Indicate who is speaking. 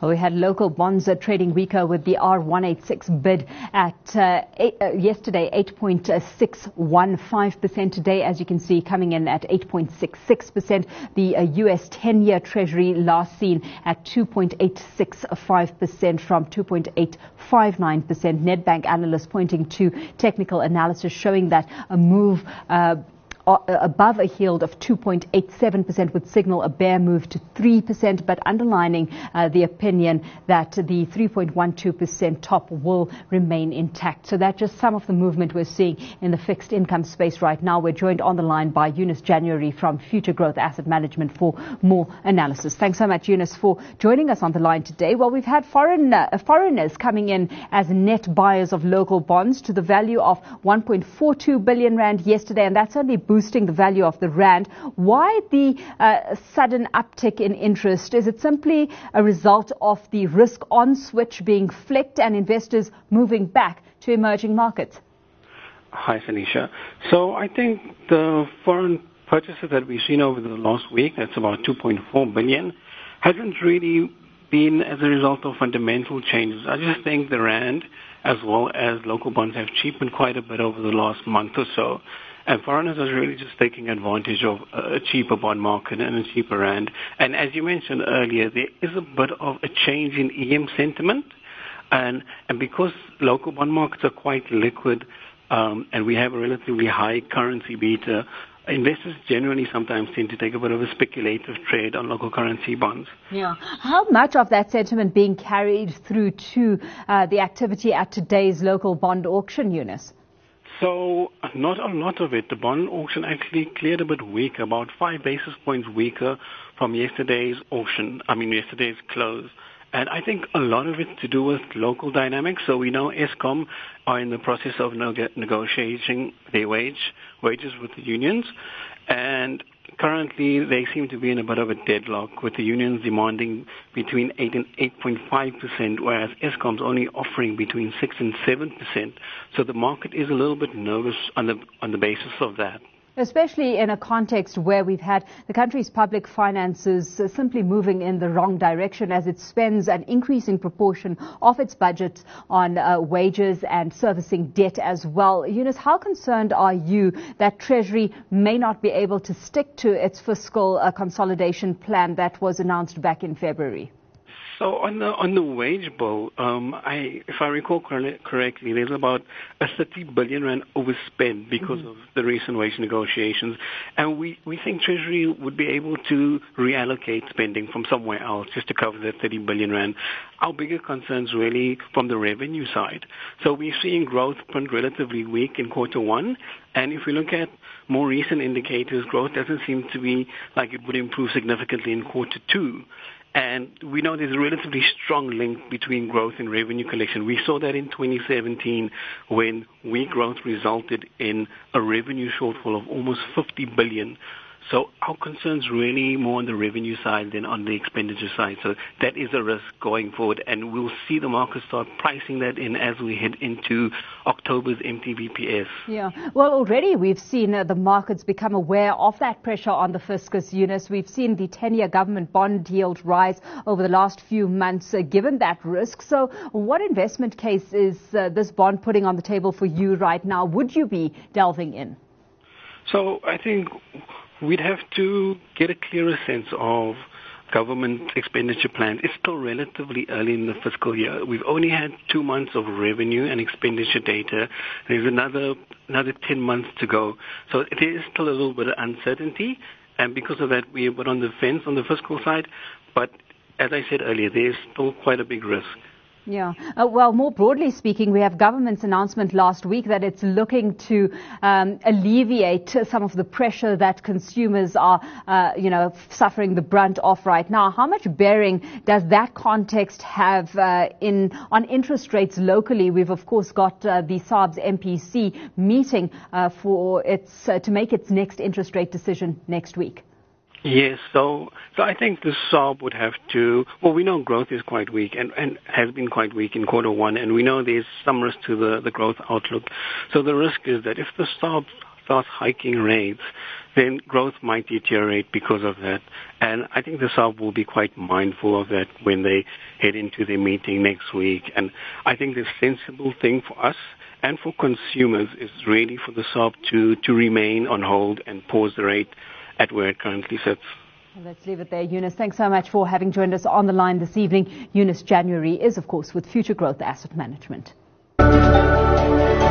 Speaker 1: Well, we had local bonds trading weaker with the R186 bid at yesterday 8.615%. Today, as you can see, coming in at 8.66%. The US 10-year Treasury last seen at 2.865% from 2.859%. Nedbank analysts pointing to technical analysis showing that a move above a yield of 2.87% would signal a bear move to 3%, but underlining the opinion that the 3.12% top will remain intact. So that's just some of the movement we're seeing in the fixed income space right now. We're joined on the line by Eunice January from Future Growth Asset Management for more analysis. Thanks so much, Eunice, for joining us on the line today. Well, we've had foreigners coming in as net buyers of local bonds to the value of 1.42 billion rand yesterday, and that's only boosting the value of the rand. Why the sudden uptick in interest? Is it simply a result of the risk-on switch being flicked and investors moving back to emerging markets?
Speaker 2: Hi, Felicia. So I think the foreign purchases that we've seen over the last week, that's about 2.4 billion, hasn't really been as a result of fundamental changes. I just think the rand, as well as local bonds, have cheapened quite a bit over the last month or so. And foreigners are really just taking advantage of a cheaper bond market and a cheaper rand. And as you mentioned earlier, there is a bit of a change in EM sentiment. And because local bond markets are quite liquid and we have a relatively high currency beta, investors generally sometimes tend to take a bit of a speculative trade on local currency bonds.
Speaker 1: Yeah. How much of that sentiment being carried through to the activity at today's local bond auction, Eunice?
Speaker 2: So not a lot of it. The bond auction actually cleared a bit weak, about 5 basis points weaker from yesterday's yesterday's close. And I think a lot of it to do with local dynamics. So we know Eskom are in the process of negotiating their wages with the unions. And currently they seem to be in a bit of a deadlock, with the unions demanding between 8 and 8.5%, whereas Eskom's only offering between 6 and 7%. So the market is a little bit nervous on the basis of that.
Speaker 1: Especially in a context where we've had the country's public finances simply moving in the wrong direction as it spends an increasing proportion of its budget on wages and servicing debt as well. Eunice, how concerned are you that Treasury may not be able to stick to its fiscal consolidation plan that was announced back in February?
Speaker 2: So on the wage bill, if I recall correctly, there's about a 30 billion rand overspend because of the recent wage negotiations, and we think Treasury would be able to reallocate spending from somewhere else just to cover that 30 billion rand. Our bigger concerns really from the revenue side. So we're seeing growth print relatively weak in quarter one, and if we look at more recent indicators, growth doesn't seem to be like it would improve significantly in quarter two. And we know there's a relatively strong link between growth and revenue collection. We saw that in 2017 when weak growth resulted in a revenue shortfall of almost 50 billion. So our concern's really more on the revenue side than on the expenditure side. So that is a risk going forward, and we'll see the market start pricing that in as we head into October's MTBPS.
Speaker 1: Yeah, well, already we've seen the markets become aware of that pressure on the fiscus, Eunice. We've seen the 10-year government bond yield rise over the last few months, given that risk. So what investment case is this bond putting on the table for you right now? Would you be delving in?
Speaker 2: So I think we'd have to get a clearer sense of government expenditure plans. It's still relatively early in the fiscal year. We've only had 2 months of revenue and expenditure data. There's another 10 months to go. So there is still a little bit of uncertainty, and because of that, we're a bit on the fence on the fiscal side. But as I said earlier, there's still quite a big risk.
Speaker 1: Yeah. Well, more broadly speaking, we have government's announcement last week that it's looking to alleviate some of the pressure that consumers are, suffering the brunt of right now. How much bearing does that context have on interest rates locally? We've, of course, got the SARB's MPC meeting to make its next interest rate decision next week.
Speaker 2: Yes, so I think the SARB would have to, we know growth is quite weak and has been quite weak in quarter one, and we know there's some risk to the growth outlook. So the risk is that if the SARB starts hiking rates, then growth might deteriorate because of that. And I think the SARB will be quite mindful of that when they head into their meeting next week. And I think the sensible thing for us and for consumers is really for the SARB to remain on hold and pause the rate at where it currently sits.
Speaker 1: Well, let's leave it there, Eunice. Thanks so much for having joined us on the line this evening. Eunice January is, of course, with Future Growth Asset Management.